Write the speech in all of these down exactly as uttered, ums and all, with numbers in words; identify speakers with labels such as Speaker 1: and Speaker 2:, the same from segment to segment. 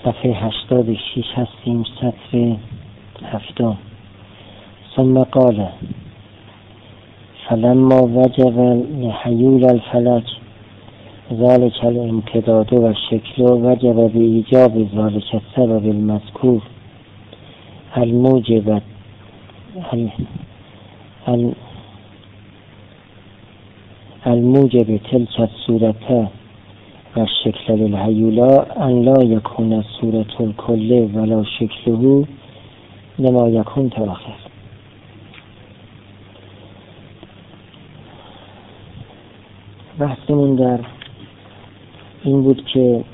Speaker 1: صفحه هشتاد و شش هستیم، سطر هفتم. ثم قال فلما وجب لحیول الفلک ذلك الامتداد و الشکل وجب بإیجاب ذلك السبب المذکور الموجب الموجب تلك الصورة و الشکل للحیولا ان لا یکون الصورة الکل ولا شکله لما یکون تاخر. بحثمون در این بود که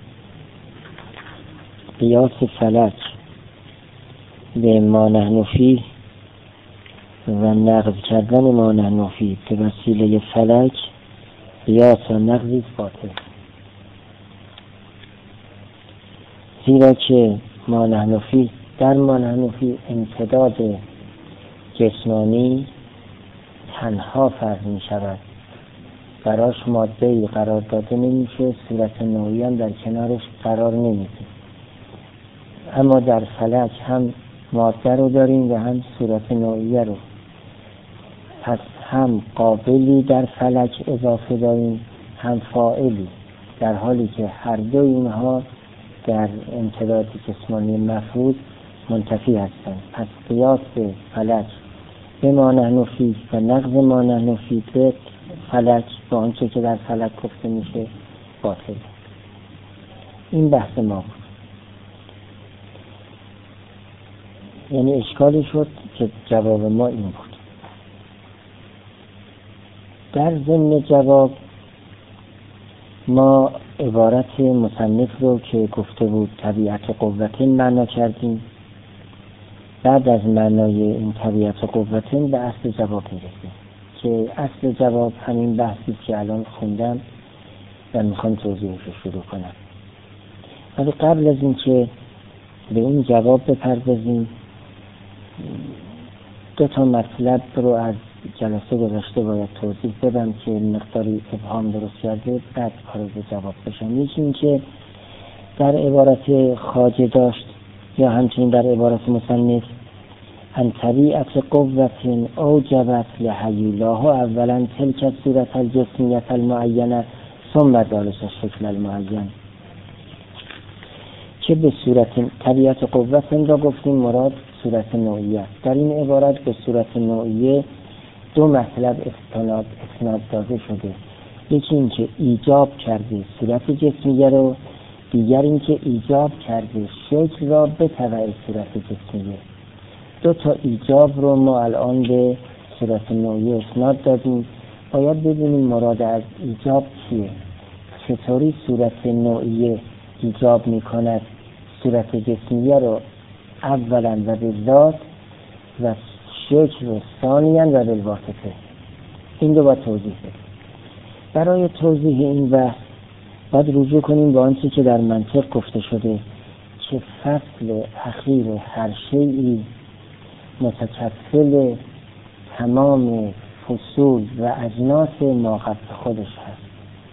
Speaker 1: قیاس فلک به ما نحن فیه و نقض کردن ما نحن فیه به وسیله فلک قیاس و نقضی باطل، زیرا که ما نحن فیه در ما نحن فیه امتداد جسمانی تنها فرض می شود، براش ماده‌ای قرار داده نمیشه، صورت نوعی هم در کنارش قرار نمیده. اما در فلک هم ماده رو داریم و هم صورت نوعی رو، پس هم قابلی در فلک اضافه داریم هم فاعلی، در حالی که هر دو اینها در امتداد جسمانی مفروض منتفی هستند. پس قیاس به فلک به ما نحن فیه و نقض ما نحن فیه به فلک با آنچه که در فلک گفته میشه باطل. این بحث ما بود. یعنی اشکالی شد که جواب ما این بود. در ضمن جواب ما عبارت مصنف رو که گفته بود طبیعت قوتین معنا کردیم. بعد از معنای این طبیعت قوتین به اصل جواب میرسیم که اصل جواب همین بحثی که الان خوندم و میخوام توضیحش رو شروع کنم. ولی قبل از این که به این جواب بپردازیم دو تا مطلب رو از جلسه گذشته باید توضیح بدم که مقداری ابهام درست کرده، بعد وارد جواب بشم. یکی این که در عبارت خواجه داشت یا همچنین در عبارت مصنف ان طبیعت قوت اوجبت لحیولاها اولا تلک صورت الجسمیت المعینه ثم ذلك الشکل المعین، که به صورت طبیعت قوت را گفتیم مراد صورت نوعیه. در این عبارت به صورت نوعیه دو مطلب استناد اسناد داده شده، یکی این که ایجاب کرده صورت جسمیه رو، دیگر این که ایجاب کرده شکل را به تبع صورت جسمیه. دو تا ایجاب رو ما الان به صورت نوعیه اسناد دادیم. باید ببینیم مراد از ایجاب چیه، چطوری صورت نوعیه ایجاب میکند صورت جسمیه رو اولا و به ذات و شکل رو ثانیاً و بالواسطه. این رو باید توضیح بدیم. برای توضیح این بحث باید رجوع کنیم به آنچه که در منطق گفته شده که فصل اخیر هر شیئی متکفل تمام فصول و اجناس ما قبل خودش هست.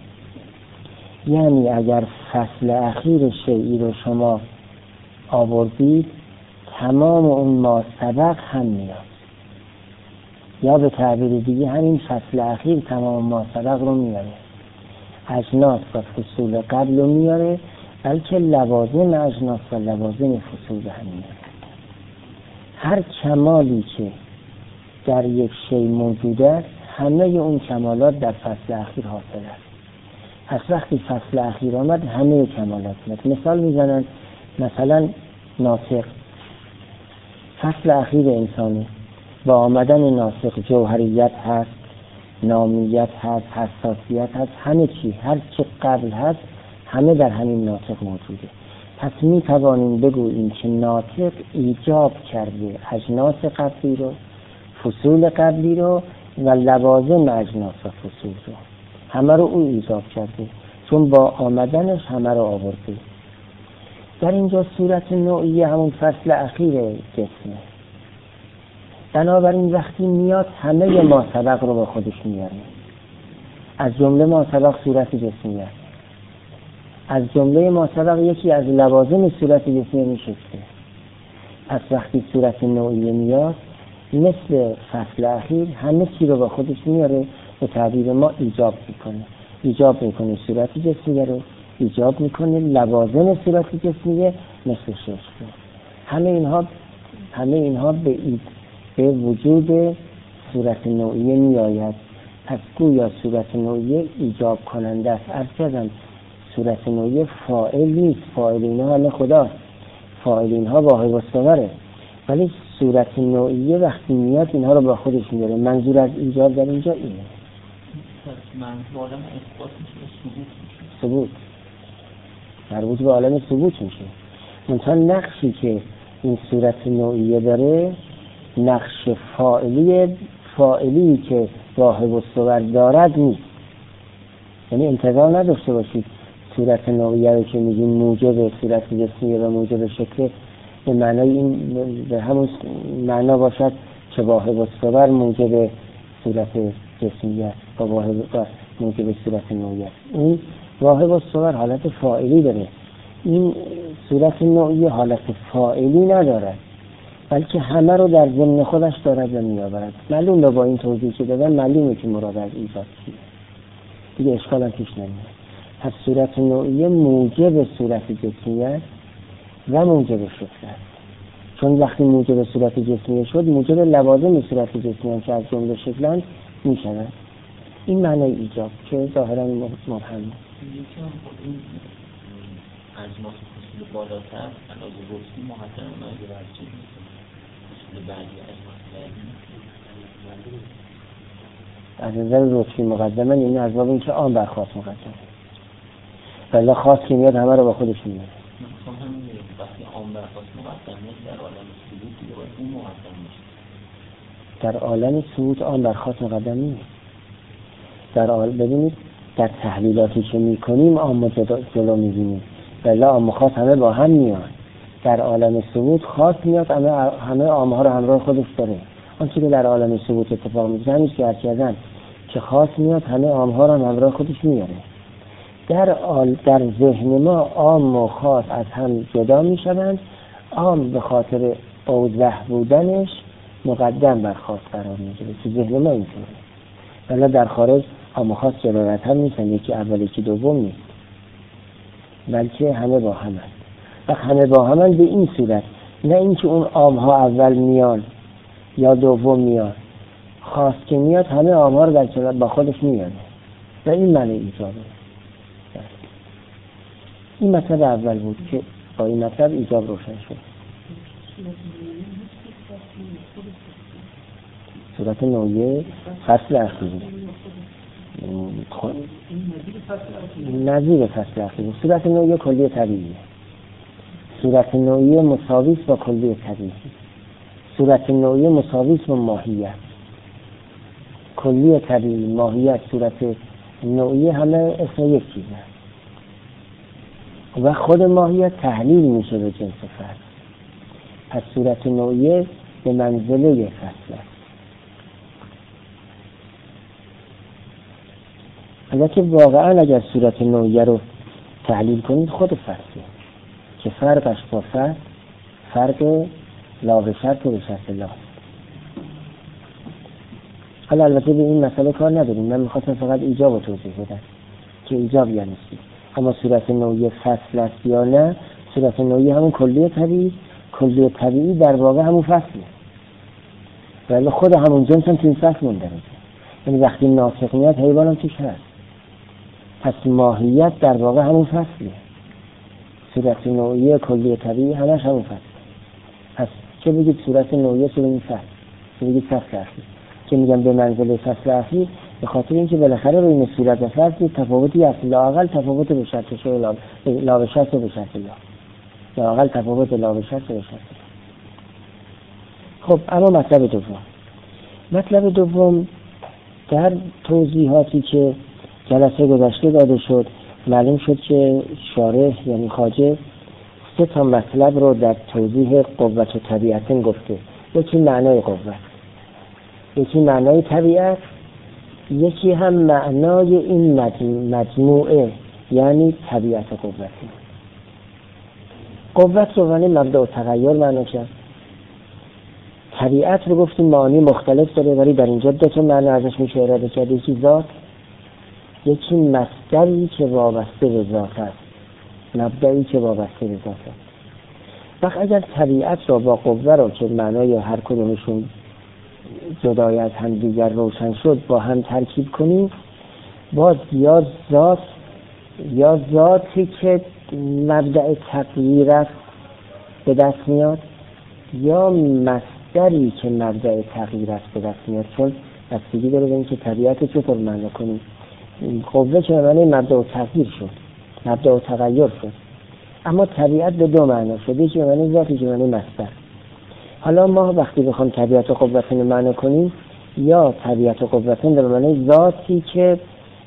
Speaker 1: یعنی اگر فصل اخیر شیئی رو شما آوردید تمام اون ما سبق هم میاد، یا به تعبیر دیگه همین فصل اخیر تمام ما سبق رو میاره، اجناس و فصول قبل رو میاره، بلکه لوازم اجناس و لوازم فصول هم میاره. هر کمالی که در یک شی موجود است همه اون کمالات در فصل اخیر حاصل است. پس وقتی فصل اخیر آمد همه کمالات میاد. مثال میزنن، مثلا ناطق فصل اخیر انسانی، با آمدن ناطق جوهریت هست، نامیت هست، حساسیت هست، همه چی هر چه قبل هست همه در همین ناطق موجوده. پس می توانیم بگوییم که ناطق ایجاب کرده اجناس قبلی رو، فصول قبلی رو و لوازم اجناس و فصول رو، همه رو او ایجاب کرده، چون با آمدنش همه رو آورده. در اینجا صورت نوعیه همون فصل اخیر جسمه. بنابراین وقتی میاد همه ما سبق رو با خودش میاره، از جمله ما سبق صورت جسمیه. از جمله ما سبق یکی از لوازم صورت جسمی میشکته. پس وقتی صورت نوعیه میاد مثل فصل اخیر همه چی رو با خودش میاره، به تعبیر ما ایجاب میکنه. ایجاب میکنه صورت جسمیه رو، ایجاب میکنه لوازم صورت جسمیه مثل شکل. همه اینها همه اینها به اید به وجود صورت نوعیه میآید. پس گویا صورت نوعیه ایجاب کننده است. عرض کردم صورت نوعیه فاعل نیست، فاعل اینها همه خداست، فاعل اینها واحد الصوره، ولی صورت نوعیه وقتی میاد اینها رو با خودش میاره. منظور از ایجاب در اینجا اینه.
Speaker 2: منظور عالم اثبات میشه، ثبوت میشه،
Speaker 1: ثبوت مربوط به عالم ثبوت میشه. منتها نقشی که این صورت نوعیه داره نقش فاعلی فاعلی که واهب الصور دارد نیست. یعنی انتظار نداشته باشید صورت نوعیه رو که میگیم موجب صورت جسمیه و موجب شکل به معنای این به همون معنا باشد که واهب الصور موجب صورت جسمیه است و واهب موجب صورت نوعیه است. این واهب الصور حالت فاعلی داره، این صورت نوعیه حالت فاعلی ندارد، بلکه همه رو در ضمن خودش دارد و میآورد. معلومه با این توضیح که دادم معلومه که مراد از ایجاد چیه، دیگه اشکال هم پیش نمیاد. پس صورت نوعیه موجب صورت جسمیه و موجب شکل است. چون وقتی موجب صورت جسمیه شد موجب لوازم صورت جسمیه که از جمله شکلند میشود. این معنای ایجاب که ظاهرا مبهمه.
Speaker 2: یکی هم خود این اجناس فصول بالاتر علاوه رسمی محترم اونایی که برچه فصول بعدی اجناس بعدی
Speaker 1: از نظر رسمی مقدمه این از باب این که آن برخواست مقدمه ولی خاص که میاد همه رو با خودش میاد.
Speaker 2: من همین وقتی آن برخواست مقدمه در عالم ثبوت دیگه باید اون مقدم میشه.
Speaker 1: در عالم ثبوت آن برخواست مقدم نیست. در عالم ببینید در تحلیلاتی که میکنیم آن جلو میبینیم ولی آن خاص همه با هم میاد. در عالم ثبوت خاص میاد همه همه آمها رو همراه خودش داره. آنچه که در عالم ثبوت اتفاق میفته همیشه که هرچیزن که خاص میاد همه آمها رو همراه خودش میاره. در آل در ذهن ما عام و خاص از هم جدا میشوند. عام به خاطر اوضح بودنش مقدم بر خاص قرار میگیره که ذهن ما اینطوره، ولی در خارج عام و خاص جداگانه هم نیستن، یکی اول یکی دوم نیست، بلکه همه با هم هست. و همه با هم هست به این صورت، نه اینکه اون عام ها اول میان یا دوم میان، خاص که میاد همه عام ها رو در با خودش میاره و این معنی ایجابه. این مطلب اول بود که با این مطلب ایجاب روشن شد. صورت نوعیه فصل اخیری نظیر فصل اخیری. صورت نوعیه کلی طبیعیه. صورت نوعیه مساویس با کلی طبیعی. صورت نوعیه مساویس با ماهیت. کلی طبیعی، ماهیت، صورت نوعیه همه اسم یک چیزه و خود ماهیت تحلیل میشه به جنس فرد. پس صورت نوعیه به منزله فصل است. البته واقعا اگر صورت نوعیه رو تحلیل کنید خود فصله که فرقش با فرد فرق لا به شرط و به شرط لا. حالا البته به این مسئله کار نداریم، من میخواستم فقط ایجاب رو توضیح بدم که ایجاب یعنی چی. اما صورت نوعیه فصل است یا نه، صورت نوعیه همون کلیه طبیعی، کلیه طبیعی در واقع همون فصله ولی خود همون جنس هم توی فصل مندرجه. یعنی وقتی ناطق میاد حیوان هم توش هست. پس ماهیت در واقع همون فصله. صورت نوعیه کلیه طبیعی همش همون فصله. پس چه بگید صورت نوعیه چه بگید فصل، چه بگید فصل اخیر. که میگم به منزله فصل اخیر به خاطر اینکه بالاخره روی این صورت و فصل تفاوتی هست، لااقل تفاوت به شرط شو لا لا به شرط به شرط لا لااقل تفاوت لا به شرط به شرط لا. خب اما مطلب دوم مطلب دوم در توضیحاتی که جلسه گذشته داده شد معلوم شد که شارح یعنی خواجه سه تا مطلب رو در توضیح قوت و طبیعت گفته. یکی معنای قوت، یکی معنای طبیعت، یکی هم معنای این مجموعه یعنی طبیعت قوتی. قوت رو معنی مبدأ و تغییر معنا کرد. طبیعت رو گفتیم معانی مختلف داره، ولی در اینجا دو تا معنی ازش میشه اراده کرد. یکی ذات، یکی مصدری که وابسته به ذات است، مبدئی که وابسته به ذات است. وقت اگر طبیعت رو با قوه رو که معنای هر کدومشون جدای از هم دیگر روشن شد با هم ترکیب کنیم، باز یا ذات یا ذاتی که مبدأ تغییر است به دست میاد، یا مصدری که مبدأ تغییر است به دست میاد. چون بستگی داره به اینکه طبیعت چطور معنا کنیم. قوه که معنی مبدأ تغییر شد، مبدأ تغییر شد، اما طبیعت به دو معنا شد، یکی معنی ذاتی که معنی مصدر. حالا ما وقتی بخوام طبیعت و قوتن رو معنا کنیم، یا طبیعت و قوتن به معنی ذاتی که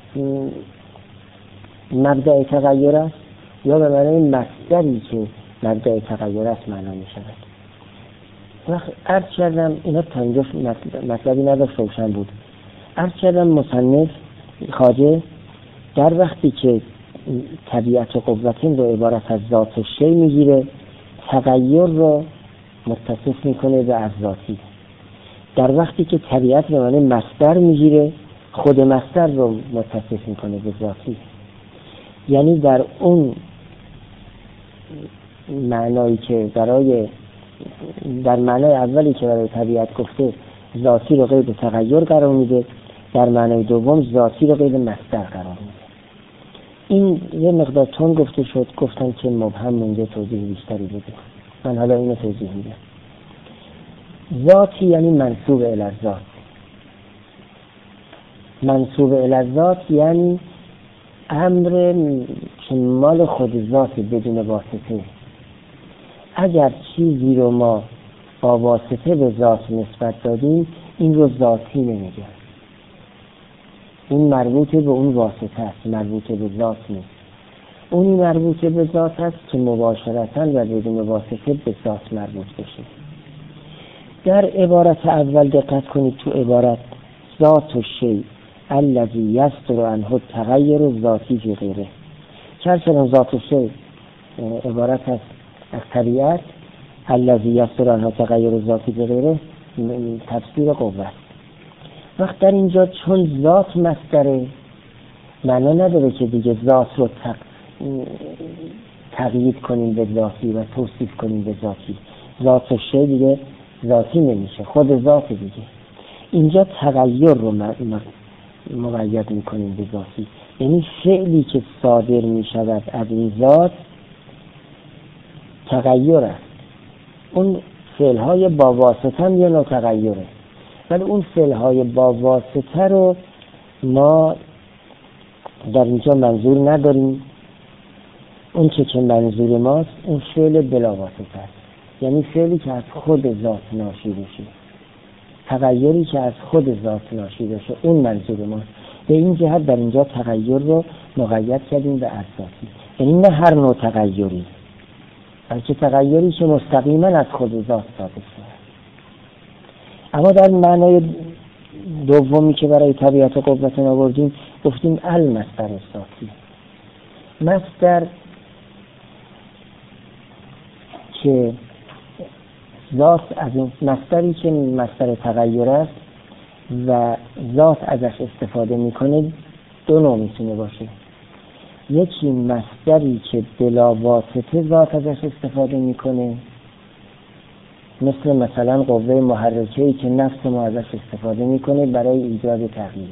Speaker 1: مبدأ تغییر است، یا به معنی مصدری که مبدأ تغییر است معنا می شود. وقت عرض کردم اینا تا اینجا مطلبی نداشت، روشن بود. عرض کردم مصنف خواجه در وقتی که طبیعت و قوتن رو عبارت از ذات شی میگیره، تغییر رو متصف میکنه به از ذاتی. در وقتی که طبیعت به معنی مصدر میگیره، خود مصدر رو متصف میکنه به ذاتی. یعنی در اون معنایی که برای در معنای اولی که برای طبیعت گفته ذاتی رو قید تغییر قرار میده، در معنای دوم ذاتی رو قید مصدر قرار میده. این یه مقدار تون گفته شد، گفتن که مبهم مونده، توضیح بیشتری بده. من حالا اینو توضیح میدم. ذاتی یعنی منسوب الی الذات. منسوب الی الذات یعنی امر که مال خود ذات بدون واسطه. اگر چیزی رو ما با واسطه به ذات نسبت دادیم، این رو ذاتی نمیگه. این مربوط به اون واسطه است، مربوط به ذات نیست. اونی مربوط به ذات است که مباشرتاً و بدون واسطه به ذات مربوط بشه. در عبارت اول دقت کنید، تو عبارت ذات و شی الذی یصدر عنه التغیر الذاتی فی غیره، چرا ذات و شی عبارت است از طبیعت، الذی یصدر عنه التغیر الذاتی فی غیره تفسیر قوه. وقت در اینجا چون ذات مصدره، معنا نداره که دیگه ذات رو تق... تقیید کنیم به ذاتی و توصیف کنیم به ذاتی. ذات و شی دیگه ذاتی نمیشه، خود ذات دیگه. اینجا تغییر رو مقید میکنیم به ذاتی، یعنی فعلی که صادر میشود از این ذات تغییر است. اون فعلهای با واسطه هم یه نوع تغییره، ولی اون فعلهای با واسطه رو ما در اینجا منظور نداریم. اون چه که منظور ماست اون فعل بلا واسطه است، یعنی فعلی که از خود ذات ناشی بشه، تغییری که از خود ذات ناشی بشه، اون منظور ماست. به این جهت در اینجا تغییر رو مقید کردیم به ذاتی، یعنی نه هر نوع تغییری، بلکه تغییری که مستقیما از خود ذات صادر شده. اما در معنای دومی که برای طبیعت و قوت آوردیم گفتیم المصدر ذاتی. مصدر که ذات از این مصدری که مصدر تغییر است و ذات ازش استفاده میکنه دو نوع میتونه باشه. یکی مصدری که بلا واسطه ذات ازش استفاده میکنه، مثل مثلا قوه محرکه‌ای که نفس ما ازش استفاده میکنه برای ایجاد تغییر.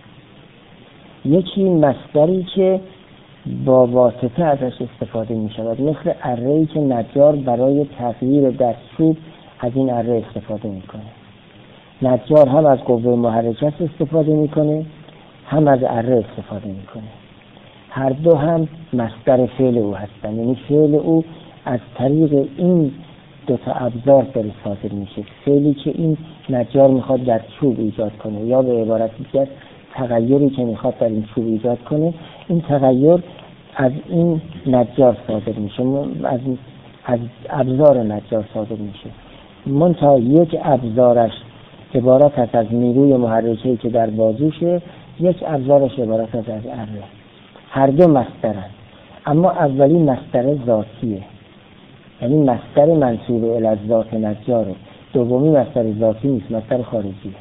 Speaker 1: یکی مصدری که با واسطه ازش استفاده میشود، مثل اره‌ای که نجار برای تغییر در چوب از این اره استفاده میکنه. نجار هم از قوه محرکه استفاده میکنه، هم از اره استفاده میکنه. هر دو هم مصدر فعل او هستند، یعنی فعل او از طریق این دو تا ابزار داره صادر میشه. فعلی که این نجار میخواد در چوب ایجاد کنه، یا به عبارت دیگر تغییری که میخواد در این چوب ایجاد کنه، این تغییر از این نجار صادر میشه، از از ابزار نجار صادر میشه. منتها یک ابزارش عبارت است از نیروی محرکه‌ای که در بازوشه، یک ابزارش عبارت است از اره. هر دو مصدرن، اما اولی مصدر ذاتیه، یعنی مصدر منسوب الی ذات نجاره. دومی مصدر ذاتی نیست، مصدر خارجیه،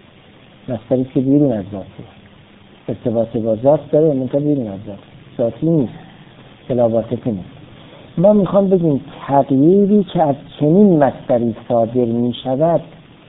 Speaker 1: مصدری که بیرون از ذاته، ارتباط با ذات داره منتها بیرون از ذات، ذاتی نیست، بلا واسطه نیست. ما میخوام بگیم تغییری که از چنین مصدری صادر میشود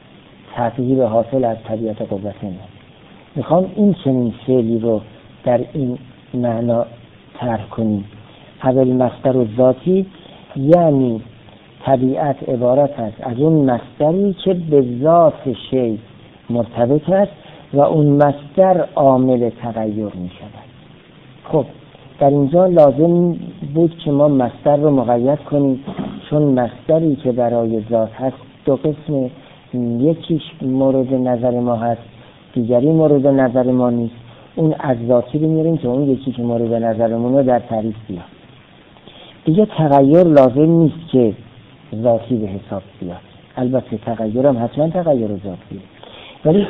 Speaker 1: تغییر حاصل از طبیعت قوته نیست. میخوام این چنین فعلی رو در این معنا طرح کنیم. اول مصدر ذاتی یعنی طبیعت عبارت است از اون مصدری که به ذات شی مرتبط است و اون مصدر عامل تغییر می شود. خب در اینجا لازم بود که ما مصدر رو مقید کنیم، چون مصدری که برای ذات هست دو قسم، یکیش مورد نظر ما هست، دیگری مورد نظر ما نیست. اون از ذاتی رو میاریم که اون یکی که مورد نظرمون رو در تعریف بیاد. دیگه تغییر لازم نیست که ذاتی به حساب بیاد، البته تغییر هم حتما تغییر ذاتیه، ولی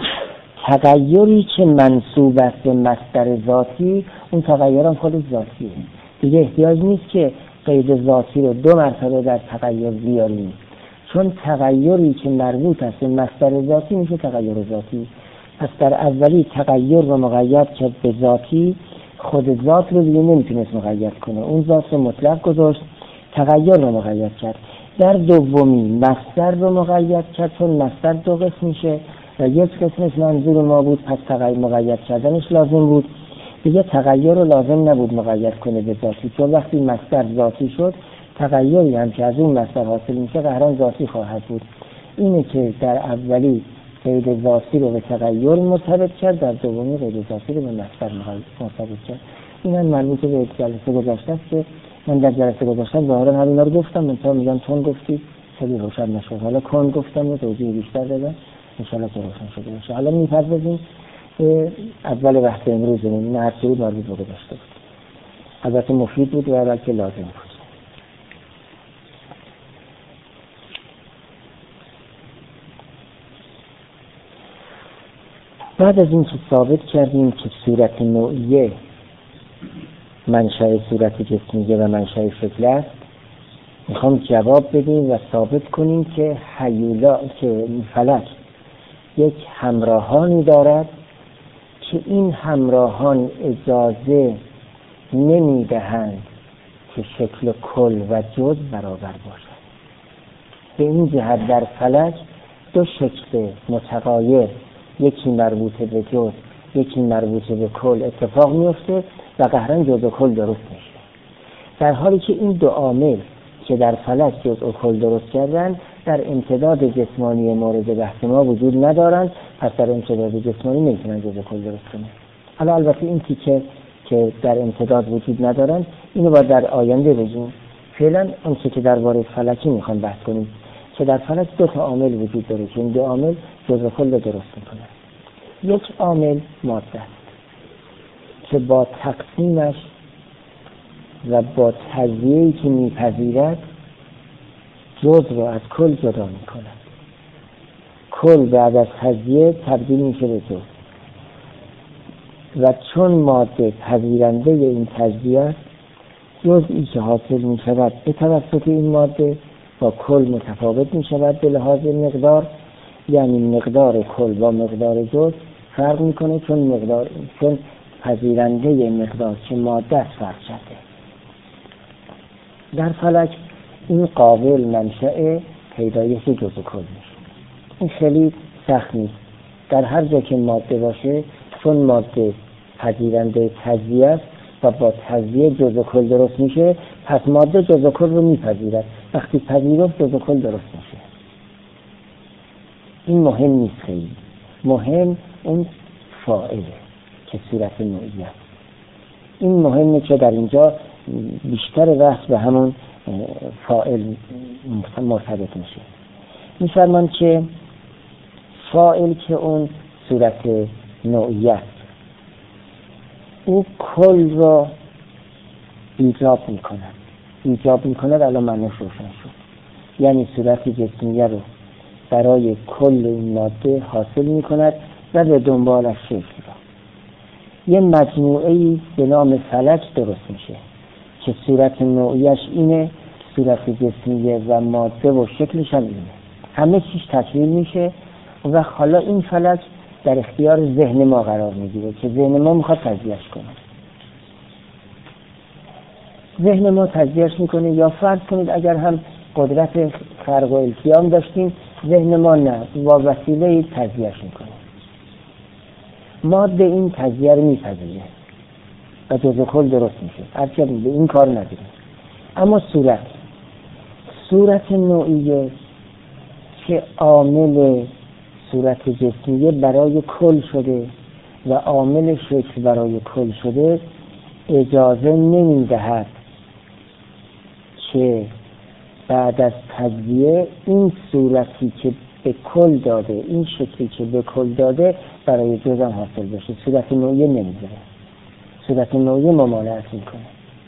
Speaker 1: تغییری که منسوب است به مصدر ذاتی اون تغییر هم خودش ذاتیه. دیگه احتیاج نیست که قید ذاتی رو دو مرتبه در تغییر بیاریم، چون تغییری که مربوط است به مصدر ذاتی میشه تغییر ذاتی. پس در اولی تغییر رو مقید کرد به ذاتی، خود ذات رو دیگه نمیتونست مقید کنه، اون ذات رو مطلق گذاشت، تغییر رو مقید کرد. در دومی مصدر رو مقید کرد، چون مصدر دو قسم میشه و یک قسمش منظور ما بود، پس تغییر مقید کردنش لازم بود. دیگه تغییر رو لازم نبود مقید کنه به ذاتی، چون وقتی مصدر ذاتی شد تغییری هم که از اون مصدر حاصل میشه قهران ذاتی خواهد بود. اینه که در اولی قید ذاتی رو به تغییر مرتبط کرد، در دومی قید ذاتی رو به مصدر مرتبط کرد. این هم مربوط به جلسه گذشته است که من در جلسه گذاشتم ظاهرا همینا رو گفتم، منتها میگم چون گفتی خیلی روشن نشد، حالا کن گفتم و توضیح بیشتر دادم انشاءالله که روشن شده باشه. حالا میپردازیم به اول بحث امروزمون، این هر چیزی مربوط به گذشته بود، البته مفید بود و بلکه لازم بود. بعد از این که ثابت کردیم که صورت نوعیه منشأ صورت جسمیه و منشأ شکل است، میخوام جواب بدیم و ثابت کنیم که هیولا که فلک یک همراهانی دارد که این همراهان اجازه نمیدهند که شکل کل و جز برابر باشد. به این جهت در فلک دو شکل متغایر، یکی مربوط به جز یکی مربوط به کل اتفاق میفته و قهرن جز و کل درست میشه، در حالی که این دو عامل که در فلک جز و کل درست کردن در امتداد جسمانی مورد بحث ما وجود ندارند، پس در امتداد جسمانی نمیتونن جز و کل درست کنن. حالا البته این تیکه که در امتداد وجود ندارند اینو باید در آینده بگیم. فعلا اون چیزی که درباره فلکی میخوام بحث کنیم که در فلک دو تا عامل وجود داره که این دو عامل جز و کل درست میکنن. یک عامل ماده است که با تقسیمش و با تجزیه‌ای که میپذیرد جز رو از کل جدا میکند. کل بعد از تجزیه تبدیل میشه به جز و چون ماده پذیرنده این تجزیه است، جزئی که حاصل میشود به توسط این ماده با کل متفاوت میشود به لحاظ مقدار، یعنی مقدار کل با مقدار جز فرق میکنه، چون مقدار چون پذیرنده مقدار که ماده است فرق شده. در فلک این قابل منشأ پیدایش جز و کل میشه. این خیلی سخت نیست. در هر جا که ماده باشه، چون ماده پذیرنده تجزیه است و با تجزیه جز و کل درست میشه، پس ماده جز و کل رو میپذیرد. وقتی پذیرفت جز و کل درست میشه. این مهم نیست، خیلی مهم اون فاعله که صورت نوعی است. این مهمه که در اینجا بیشتر بحث به همون فاعل مرتبط میشه. میفرمان که فاعل که اون صورت نوعی است، او کل را ایجاب میکند. ایجاب میکند الان معنیش روشن شد. یعنی صورت جسمیه رو برای کل این ماده حاصل میکند و به دنبالش شکل را. یه مجموعه‌ای به نام فلک درست میشه که صورت نوعیش اینه، صورت جسمیه و ماده و شکلش هم اینه، همه چیز تکمیل میشه و حالا این فلک در اختیار ذهن ما قرار میگیره که ذهن ما میخواد تجزیهش کنه. ذهن ما تجزیهش میکنه، یا فرض کنید اگر هم قدرت خلق و التیام داشتیم، ذهن ما نه، با وسیله تجزیهش میکنه. ماده این تجزیه رو میپذیره و جزء کل درست میشه، هرچی به این کار نداره. اما صورت صورت نوعیه که عامل صورت جسمیه برای کل شده و عامل شکل برای کل شده، اجازه نمیدهد که بعد از تجزیه این صورتی که به کل داده، این شکلی که به کل داده برای جزء هم حاصل بشه. صورت نوعیه نمیذاره، صورت نوعیه ممانعت میکنه.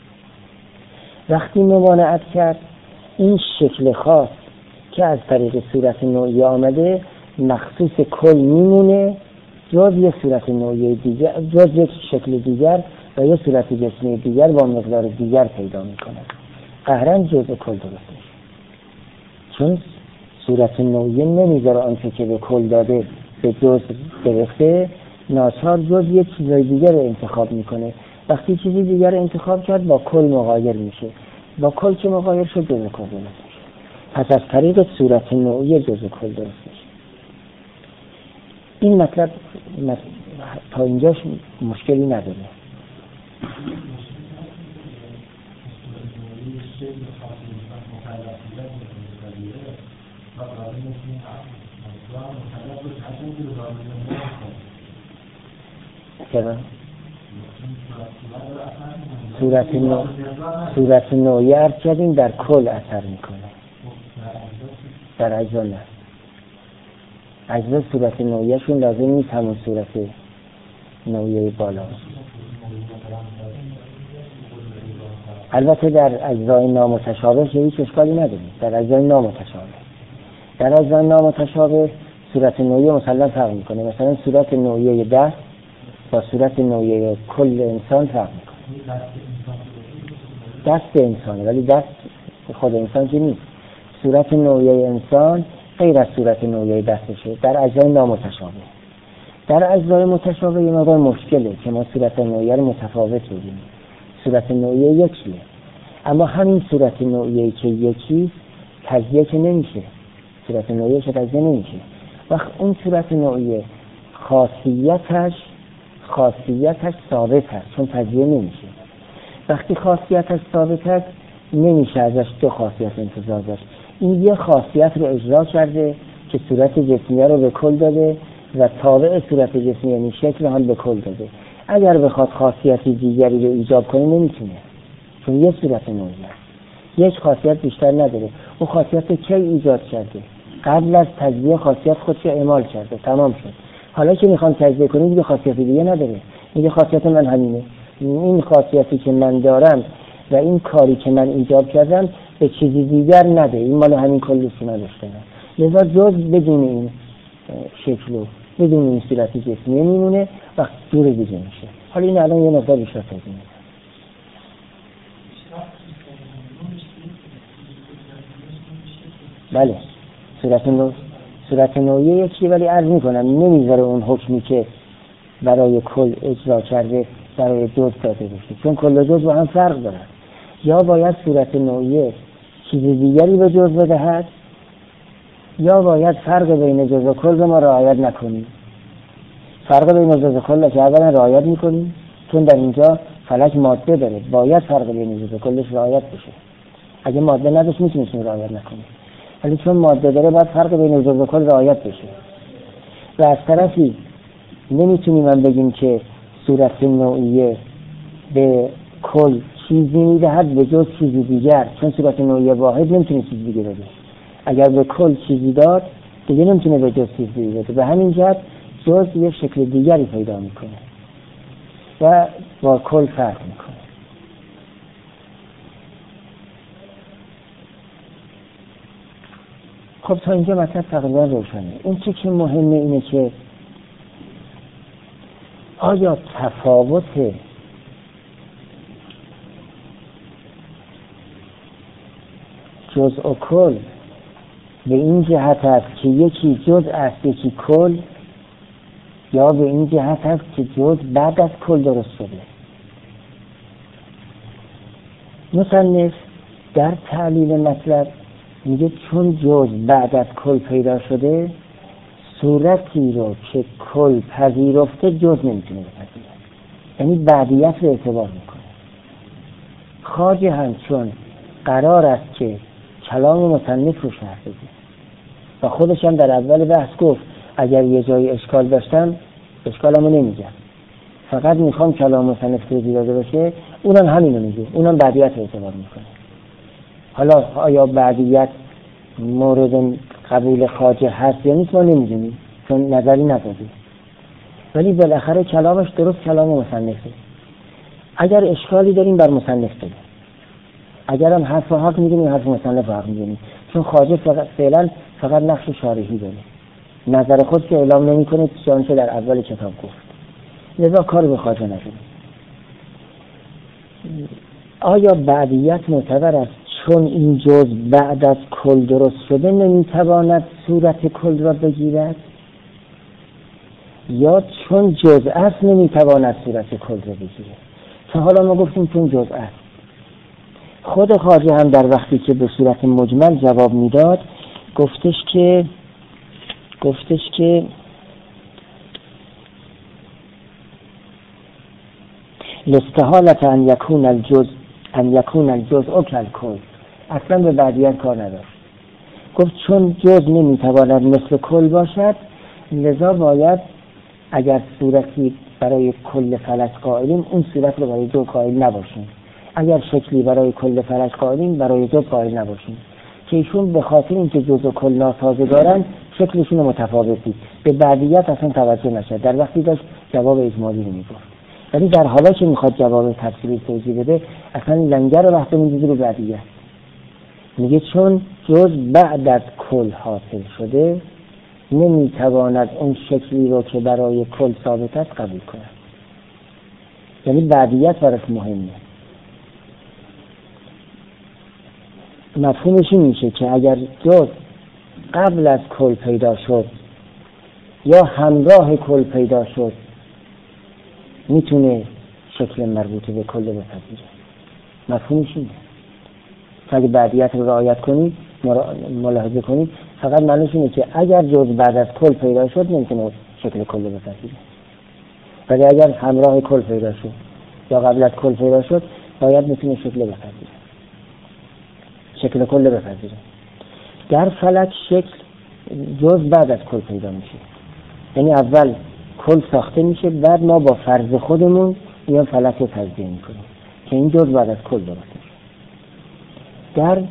Speaker 1: وقتی ممانعت کرد، این شکل خاص که از طریق صورت نوعیه آمده مخصوص کل میمونه، جز یک صورت نوعیه دیگر، جز یک شکل دیگر و یک صورت جسمی دیگر با مقدار دیگر پیدا میکنه. قهرن جزء کل درست میشه، چون صورت نوعیه نمیذاره آنچه که به کل داده به جز برسه، ناچار جز یک چیزای دیگر رو انتخاب میکنه. وقتی چیزی دیگر رو انتخاب کرد با کل مغایر میشه، با کل که مغایر شد جزء کل درست میشه. پس از طریق صورت نوعیه جزء کل درست میشه. این مطلب تا اینجاش مشکلی نداره. صورت نوع صورت نوعی عرض کردیم در کل اثر میکنه، در اجزا نه. اجزا صورت نوعیشون لازم نیست همون صورت نوعی بالا. البته در اجزای نامتشابه هیچ اشکالی نداره. در اجزای نامتشابه در اجزای نامتشابه صورت نوعی مثلا فرق میکنه. مثلا صورت نوعی دست با صورت نوعی کل انسان فرق میکنه. دست انسانه ولی دست خود انسان که نیست. صورت نوعی انسان غیر از صورت نوعی دستشه در اجزای نامتشابه. در اجزای متشابه یه مقدار مشکله که ما صورت نوعی رو متفاوت ببینیم. صورت نوعی یکیه، اما همین صورت نوعی که یکی تجزیه که نمیشه، صورت نوعی که تجزیه نمیشه. وقت اون صورت نوعی خاصیتش خاصیتش ثابت هست چون تجزیه نمیشه. وقتی خاصیتش ثابت هست نمیشه ازش دو خاصیت انتظار داشت. این یه خاصیت رو اجرا کرده که صورت جسمیه رو به کل داده و تابع صورت جسمیه یعنی شکل هم به کل داده. اگر بخواد خاصیت دیگری رو ایجاب کنه نمیتونه، چون یه صورت نوعی هست، یک خاصیت بیشتر نداره. اون خاصیت کی ایجاد کرده؟ قبل از تجزیه خاصیت خودش اعمال کرده، تمام شد. حالا که میخوام تجزیه کنم دیگه خاصیت دیگه نداره، میگه خاصیت من همینه، این خاصیتی که من دارم و این کاری که من ایجاد کردم به چیزی دیگر نده، این مال همین کلش نداشته نه. لذا جز بدون این شکل و بدون این صورت جسمیه میمونه و دور دیگه میشه. حالا این الان یه نقطه بیشتر توضیح میدم. بله صورت نوع صورت نوعی یکی، ولی عرض میکنم نمیذاره اون حکمی که برای کل اجرا کرده برای جز داده بشه، چون کل و جز با هم فرق دارن. یا باید صورت نوعی چیز دیگری به جز بدهد، یا باید فرق بین جز و کل ما رعایت نکنیم. فرق بین جز و کل که اولا رعایت میکنیم، چون در اینجا فلک ماده داره، باید فرق بین جز و کلش رعایت بشه. اگه ماده نداشت میتونیم رعایت نکنیم، ولی چون ماده داره باید فرق بین جز و کل رعایت بشه. و از طرفی نمیتونیم من بگیم که صورت نوعیه به کل چیزی میدهد به جز چیزی دیگر، چون صورت نوعیه واحد نمیتونه چیزی دیگه بده. اگر به کل چیزی داد دیگه نمیتونه به جز چیزی دیگه بده. به همین جهت جز یک شکل دیگری پیدا میکنه و با کل فرق میکنه. خب تا اینجا مطلب تقریبا روشنه. اون چی که مهمه اینه که آیا تفاوت جزء و کل به این جهت است که یکی جزء است یکی کل، یا به این جهت است که جزء بعد از کل درست شده؟ مصنف در تعلیل مطلب میگه چون جزء بعد از کل پیدا شده، صورتی رو که کل پذیرفته جزء نمیتونه بپذیره، یعنی بعدیت رو اعتبار میکنه. خواجه هم چون قرار است که کلام مصنف رو شرح بده و خودش هم در اول بحث گفت اگر یه جایی اشکال داشتم اشکالمو نمیگم، فقط میخوام کلام مصنف توضیح داده باشه، اونم همینو میگه، اونم بعدیت رو اعتبار میکنه. حالا آیا بعدیت مورد قبول خواجه هست یا نیست ما نمیدونیم، چون نظری نداده، ولی بالاخره کلامش درست کلام مصنفه. اگر اشکالی داریم بر مصنف بگیم، اگر هم حرف و حق میدونیم حرف مصنف و حق میدونیم، چون خواجه فقط فعلا فقط نقش شارحی داره، نظر خود که اعلام نمی کنه چنانچه در اول کتاب گفت، لذا کار به خواجه نداره. آیا بعدیت معتبر است چون این جزء بعد از کل درست شده نمیتواند صورت کل را بگیرد، یا چون جزء است نمیتواند صورت کل را بگیرد؟ تا حالا ما گفتیم چون جزء است. خود خواجه هم در وقتی که به صورت مجمل جواب میداد گفتش که گفتش که لاستحالة ان یکون الجزء ان یکون الجزء کالکل، اصلا به بعدیت کار نداشت. گفت چون جزء نمیتواند مثل کل باشد، لذا باید اگر صورتی برای کل فلک قائلیم اون صورت رو برای جزء قائل نباشیم، اگر شکلی برای کل فلک قائلیم برای جزء قائل نباشیم، که ایشون به خاطر اینکه جزء و کل ناسازگارن شکلشون متفاوتی، به بعدیت اصلا توجه نشد، در وقتی داشت جواب اجمالی رو میگفت. ولی در حالا که میخواد جواب تفصیلی توضیح بده اصلا لنگر رو بحث می‌ذاره رو بعدیت، میگه چون جزء بعد از کل حاصل شده نمیتواند اون شکلی رو که برای کل ثابت است قبول کنه، یعنی بعدیت براش مهمه. مفهومش این میشه که اگر جزء قبل از کل پیدا شد یا همراه کل پیدا شد میتونه شکل مربوط به کل بپذیره. مفهومش اینه. اگه بعدیت رو رعایت کنید ملاحظه کنید فقط معنیش اینه که اگر جزء بعد از کل پیدا شد نمیتونه شکل کل بپذیره، ولی اگر همراه کل پیدا شد یا قبل از کل پیدا شد باید میتونه شکل بپذیره، شکل کل بپذیره. در فلک شکل جزء بعد از کل پیدا میشه، یعنی اول کل ساخته میشه، بعد ما با فرض خودمون این فلک رو تجزیه میکنیم که این جزء بعد از کل درست میشه. در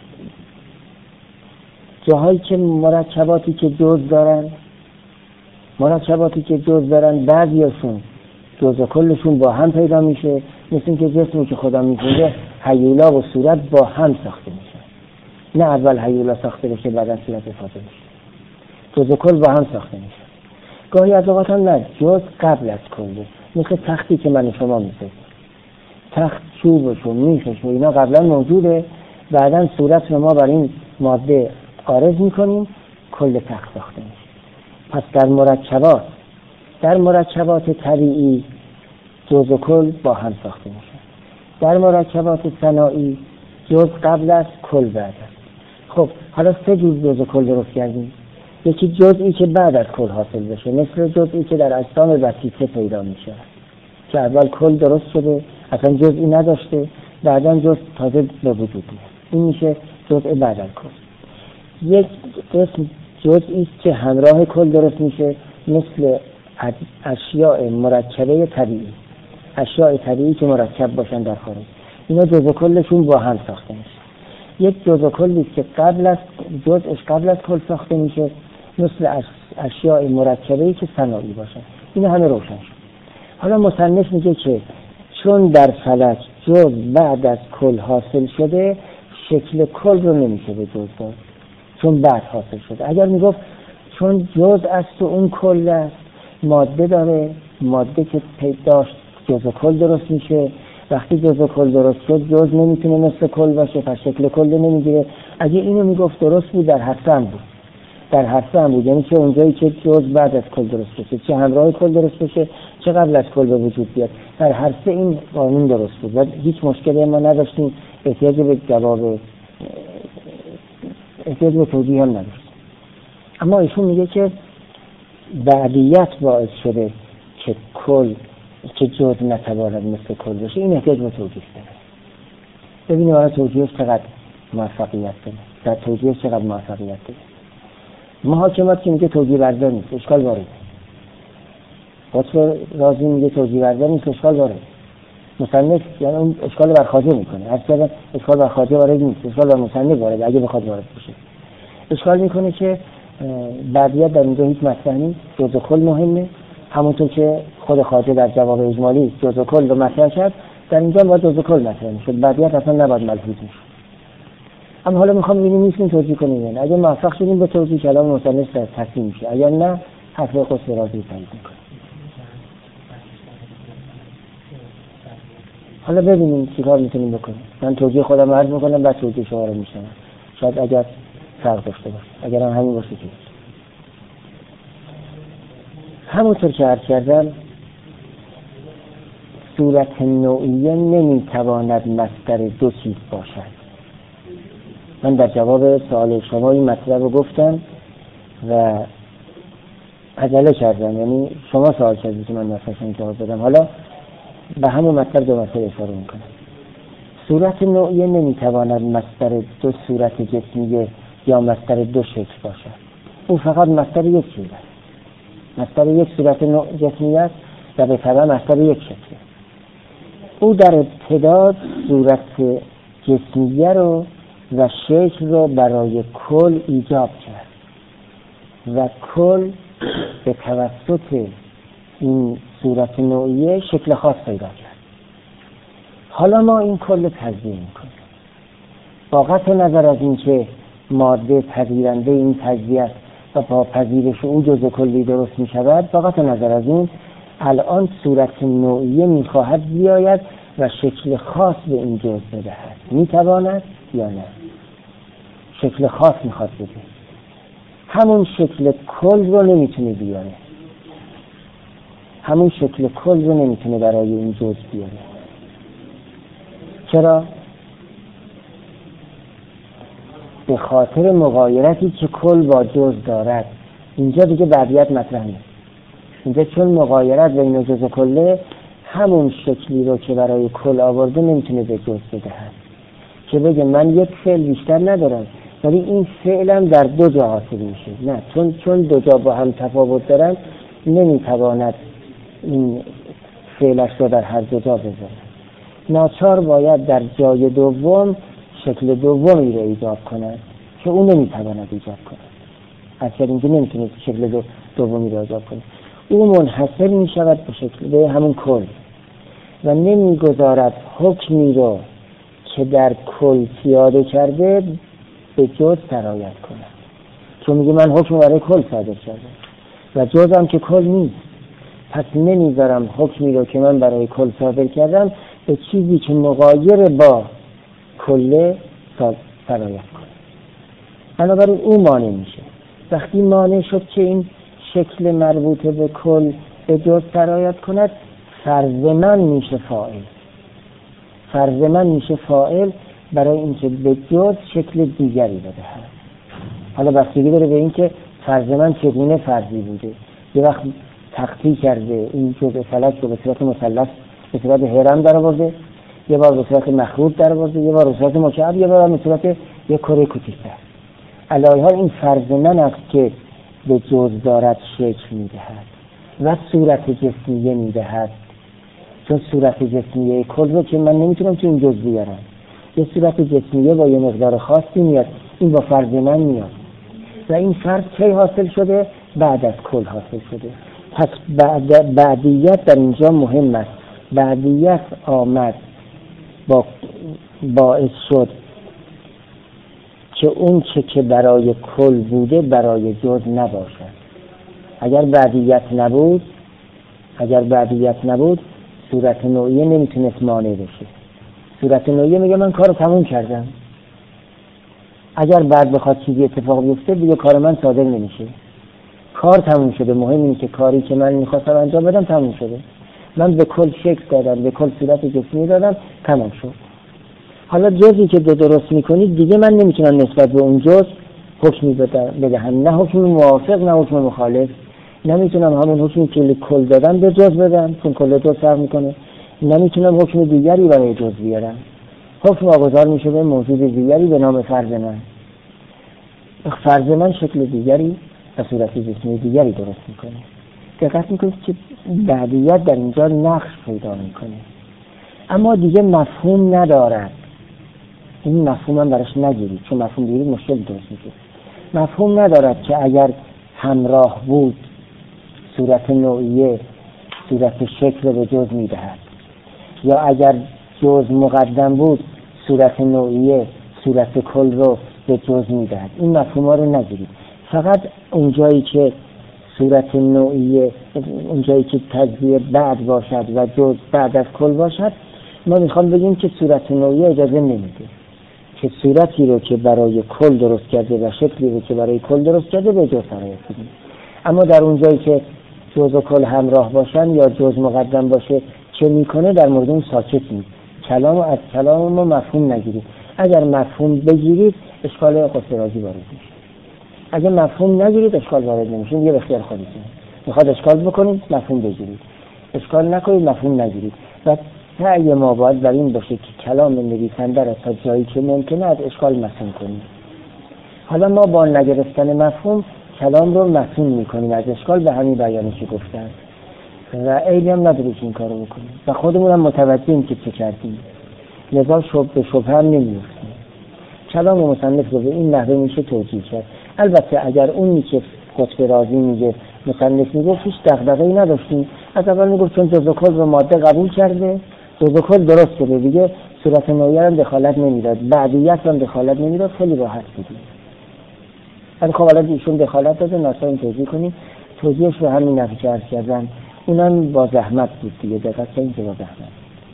Speaker 1: جاهایی که مرکباتی که جزء دارن مرکباتی که جزء دارن بعضیاشون جزء کلشون با هم پیدا میشه، مثل اینکه جسمی که خدا میسازه هیولا و صورت با هم ساخته میشه، نه اول هیولا ساخته بشه بعداً صورت فاضل میشه، جزء کل با هم ساخته میشه. گاهی از اوقات هم نه، جزء قبل از کله، مثل تختی که من شما میسازم، تخت چوبش و میخش و اینا قبلا موجوده، بعداً صورت رو ما بر این ماده عارض میکنیم کل تخت ساخته میشه. پس در مرکبات در مرکبات طبیعی جزء کل با هم ساخته میشه، در مرکبات صناعی جزء قبل است کل بعد است. خب حالا سه جور جزء کل درست کردیم، یکی جزئی که بعد از کل حاصل بشه، مثل جزئی که در اجسام بسیطه پیدا میشه که اول کل درست شده اصلا جزئی نداشته، بعداً جزء تازه به وجود میاد، این میشه جزء بعد از کل. یک قسم جزئی است که همراه کل درست میشه، مثل اشیاء مرکبه طبیعی، اشیاء طبیعی که مرکب باشن در خارج، اینا جزء کلشون با هم ساخته میشه. یک جزء کلی که قبل از جزءش قبل از کل ساخته میشه، مثل اشیاء مرکبه‌ای که صناعی باشن. اینا همه روشن شد. حالا مصنف میگه که چون در فلک جزء بعد از کل حاصل شده شکل کل رو نمیشه به جزء داد، چون بعد حاصل شده. اگر میگفت چون جزء است و اون کل است ماده داره، ماده که داشت جزء کل درست میشه. وقتی جزء کل درست شد جزء نمیتونه مثل کل باشه، پس شکل کل نمیگیره. اگه اینو میگفت درست بود در حدسه هم بود، در حدسه هم بود، یعنی چه اونجایی که جزء بعد از کل درست بشه، چه همراه کل درست بشه، چه قبل از کل به وجود بیاد، در حدسه این قانون درست بود و هیچ مشکلی ما نداشتیم، احتیاج به جواب احتیاج به توضیح هم نداشت. اما ایشون میگه که بعدیت باعث شده که کل که جزء نتواند مثل کل باشه، این احتیاج به توضیح داره. ببینیم آیا توضیحش چقدر موفقیت داره، در توضیحش چقدر موفقیت داره. محاکمات که میگه توضیح بردار نیست، اشکال وارد. قطب رازی میگه توضیح بردار نیست، اشکال وارد. مصنف یعنی اون اشکال بر خواجه میکنه، اصلا اشکال بر خواجه وارد نیست، اشکال بر مصنف وارد اگه بخواد وارد بشه. اشکال میکنه که بعدیت در اینجا هیچ مطرح نیست، جزء کل مهمه، همونطور که خود خواجه در جواب اجمالی جزء کل رو مطرح کرد، در اینجا باید جزء کل مطرح میشه، بعدیت اصلا نباید ملحوظ میشه. اما حالا میخوام ببینیم میتونیم توضیح کنیم، یعنی اگه موفق شدیم به توضیح کلام مصنف تسلیم میشه، اگر نه حرف قصه راضی تایید میکنه. حالا ببینیم چیکار میتونیم بکنیم. من توضیح خودم عرض میکنم بعد توضیح شما رو میشنم، شاید اگر فرق داشته باشه، اگر هم همین باشه که همونطور که عرض کردم صورت نوعیه نمیتواند مصدر دو چیز باشد. من در جواب سوال شما این مطلب رو گفتم و عجله کردم، یعنی شما سوال کردید که من نفسم جواب بدم. حالا به همون مطلب دو مرتبه اشاره میکنم. صورت نوعیه نمیتواند مصدر دو صورت جسمیه یا مصدر دو شکل باشد. او فقط مصدر یک چیز است، مصدر یک صورت جسمیه است و به تبع مصدر یک شکل. او در ابتدا صورت جسمیه رو و شکل رو برای کل ایجاب کرد و کل به توسط این صورت نوعیه شکل خاص پیدا کرد. حالا ما این کل تجزیه میکنیم با قطع نظر از این که ماده پذیرنده این تجزیه است و با پذیرش او جزء کلی درست می شود، با قطع نظر از این الان صورت نوعیه می خواهد بیاید و شکل خاص به این جزء بدهد. می تواند یا نه؟ شکل خاص می خواد بده، همون شکل کل رو نمی تونه بیاره، همون شکل کل رو نمی تونه برای این جزء بیاره. چرا؟ به خاطر مغایرتی که کل با جزء دارد. اینجا دیگه بعدیت مطرح نیست. اینجا چون مغایرت بین جزء و کله، همون شکلی رو که برای کل آورده نمیتونه به جزء بدهد که بگه من یک فعل بیشتر ندارم ولی این فعلم در دو جا حاصل میشه. نه، چون چون دو جا با هم تفاوت دارن نمیتواند این فعلش رو در هر دو جا بذاره. ناچار باید در جای دوم شکل دومی رو ایجاد کند که اون نمیتواند ایجاد کند. اصلا اینکه نمیتونه شکل دو دومی رو ایجاد کنه، اون منحصر میشود به شکل به همون کل و نمیگذارد حکمی رو که در کل پیاده کرده به جز سرایت کند. چون میگه من حکم برای کل صادر کردم و جز هم که کل نیست، پس نمیذارم حکمی رو که من برای کل صادر کردم به چیزی که مغایر با کله سرایت کنه. بنابراین اون مانع میشه. وقتی مانع شد که این شکل مربوط به کل به جز سرایت کند، فرض من میشه فاعل. فرض من میشه فاعل برای اینکه به جز شکل دیگری بدهد. حالا بستگی داره به اینکه فرض من چگونه فرضی بوده. یه وقت تخطی کرده این جزء فلک رو به صورت مثلث به صورت هرم در آورده، یه بار به صورت مخروط در آورده، یه بار به صورت مکعب، یه بار به صورت یک کره کوچیک‌تر. علاوه بر این فرض من است که به جز دارد شکل میدهد و صورت جسمیه میدهد. چون صورت جسمیه کل رو که من نمیتونم تو این جز بیارم، یه صورت جسمیه با یه مقدار خاصی میاد، این با فرض من میاد و این فرض کی حاصل شده؟ بعد از کل حاصل شده. پس بعد بعدیت در اینجا مهم است. بعدیت آمد با باعث شد که اون چه که برای کل بوده برای جز نباشد. اگر بعدیت نبود اگر بعدیت نبود صورت نوعیه نمیتونست مانع بشه. صورت نوعیه میگه من کارو تموم کردم، اگر بعد بخواد چیزی اتفاق بیفته دیگه کار من صادر نمیشه، کار تموم شده. مهم اینه که کاری که من میخواستم انجام بدم تموم شده، من به کل شکل دادم، به کل صورت جسمی دادم، تمام شد. حالا جزئی که درست میکنید دیگه من نمیتونم نسبت به اون جز حکمی بدهم، نه حکم موافق نه حکم مخالف. نمیتونم همون حکمی که کل دادم به جز بدم چون کل جز فرق میکنه، نمیتونم حکم دیگری برای جز بیارم. حکم واگذار میشه به موجود دیگری به نام فرض من. فرض من شکل دیگری و صورت جسمی دیگری درست میکنه. دقت میکنید که بعدیت در اینجا نقش پیدا میکنه، اما دیگه مفهوم ندارد. این مفهوم هم براش نگیرید، چون مفهوم بگیرید مشکل درست میشه. مفهوم ندارد که اگر همراه بود صورت نوعیه صورت شکل به جز میدهد، یا اگر جز مقدم بود صورت نوعیه صورت کل رو به جز میدهد. این مفهوم ها رو نگیرید. فقط اونجایی که صورت نوعیه، اونجایی که تجزیه بعد باشد و جز بعد از کل باشد، ما میخوام بگیم که صورت نوعیه اجازه نمیده که صورتی رو که برای کل درست کرده و شکلی رو که برای کل درست کرده به جز سرایت بدیم. اما در اونجایی که جز و کل همراه باشن یا جز مقدم باشه چه میکنه در مورد اون ساکت نیست. کلام از کلام ما مفهوم نگیرید. اگر مفهوم بگیرید اشکال قصرازی وارد میشه، اگر مفهوم نگیرید اشکال وارد نمیشه. یه بخیار خودتون میخواد اشکال بکنید مفهوم بگیرید، اشکال نکنید مفهوم نگیرید. و سعی ما باید بر این باشه که کلام نویسنده را تا جایی که ممکنه از اشکال مصون کنیم. حالا ما با نگرفتن مفهوم کلام رو مصون میکنیم از اشکال، به همین بیانی که گفتن و عیبی هم نداره که این کارو بکنیم و خودمون هم متوجهیم که چه کردیم، لذا شب به شبه هم نمیفتیم. کلام مصنف رو به این نحوه میشه توجیه کرد. البته اگر اونی که قطب رازی میگه مصنف میگه هیچ دغدغه‌ای نداشتیم، از اول میگفت چون جزء کل رو ماده قبول کرده جزء کل درست شده دیگه صورت نوعیه هم دخالت نمیداد، بعدیت هم دخالت نمیداد، خیلی راحت بودیم. ولی خب الان ایشون دخالت داده، ناصر این توجیه کنیم. توجیهش رو همین نفی که عرض کردن اونم با زحمت بود دیگه، دقت کنید که با زحمت.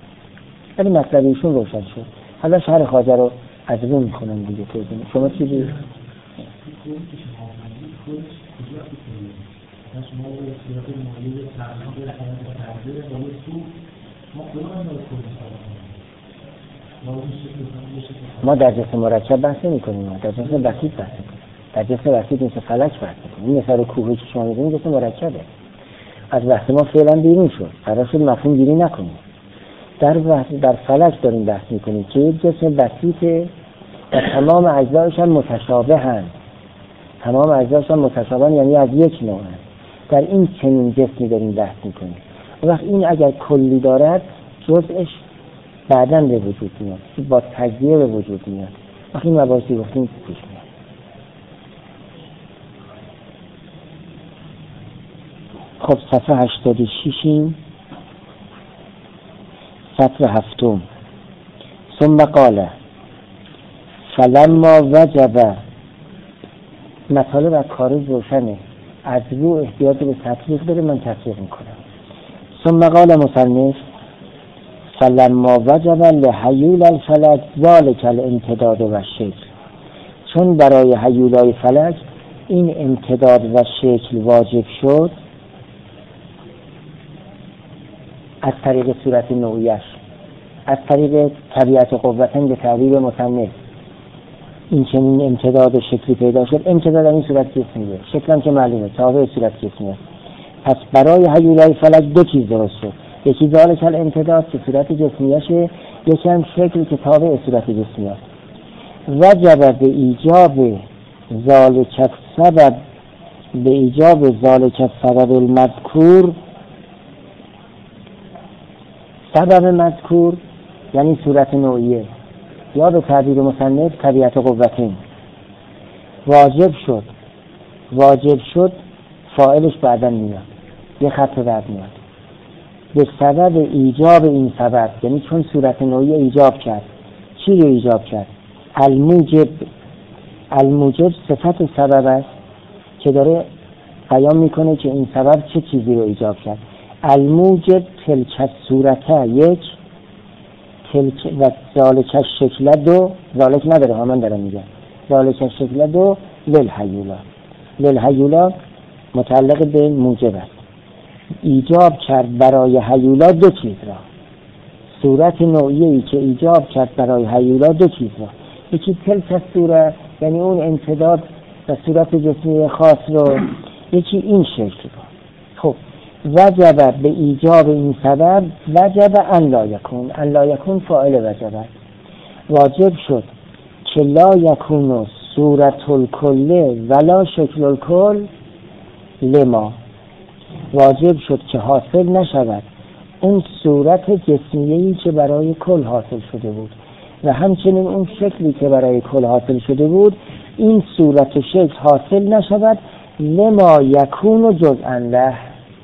Speaker 1: ولی مطلب ایشون روشن شد. حالا شرح خواجه رو از رو میکنم دیگه. توجیه شما چیزی ما در جسم مرکب بحث نمی‌کنیم، در جسم بسیط بحث می‌کنیم. در جسم بسیط مثل فلک بحث می‌کنیم. این مثال کوهی که شما می‌بینید جسم مرکبه. از بحث ما فعلا بیرون شد، قرار شد مفهوم گیری نکنیم. در بحث در فلک داریم بحث می‌کنیم که یک جسم بسیطه و تمام اجزایش هم متشابه‌اند. تمام اجزایش هم متشابه‌اند یعنی از یک نوع. در این چنین جسمی داریم بحث می‌کنیم. وقت این اگر کلی دارد جزءش بعداً به وجود میاد، با تجزیه به وجود میاد. وقتی این مباحثی گفتیم پیش میاد. خب صفحه هشتاد و شش سطر هفتم. ثم قال فلما وجب، مطالب از کارش روشنه، از رو احتیاج به تطبیق داره، من تطبیق میکنم. ثم قال مصنف فلما وجب لحیول الفلک ذلك الامتداد و شکل، چون برای حیولای فلک این امتداد و شکل واجب شد از طریق صورت نوعیش، از طریق طبیعت قوتن به تعبیر مصنف این چنین امتداد و شکلی پیدا شد. امتداد این صورت جسمیه، شکل هم که معلومه تابع صورت جسمیه. پس برای حیولای فلک دو چیز درست شد، یکی ذالک الامتداد که صورت جسمیشه، یکی هم شکل که تابع صورت جسمیه. وجب به ایجاب ذالک السبب، به ایجاب ذالک السبب المذکور، سبب مذکور یعنی صورت نوعیه یا به تعبیر مصنف طبیعت قوتین واجب شد. واجب شد فاعلش بعداً میاد، یه خط بعد میاد. به سبب ایجاب این سبب، یعنی چون صورت نوعیه ایجاب کرد. چی رو ایجاب کرد؟ الموجب. الموجب صفت سبب است که داره بیان میکنه که این سبب چه چیزی رو ایجاب کرد. الموجب تلک صورته یک تلک و ذالک شکل دو، ذالک نداره ها، من دارم میگم ذالک شکل دو للحیولا. للحیولا متعلق به موجب است، ایجاب کرد برای حیولا دو چیز را. صورت نوعیه‌ای که ایجاب کرد برای حیولا دو چیز را، یکی تلک صورت یعنی اون امتداد و صورت جسمی خاص رو، یکی این شکل رو. خب وجب به ایجاب این سبب وجب ان لا یکون، ان لا یکون فاعل وجب است، واجب شد که لا یکون صورت الکل ولا شکل الکل لما، واجب شد که حاصل نشود اون صورت جسمیه‌ای که برای کل حاصل شده بود و همچنین اون شکلی که برای کل حاصل شده بود، این صورت و شکل حاصل نشود لما یکون جزءا له،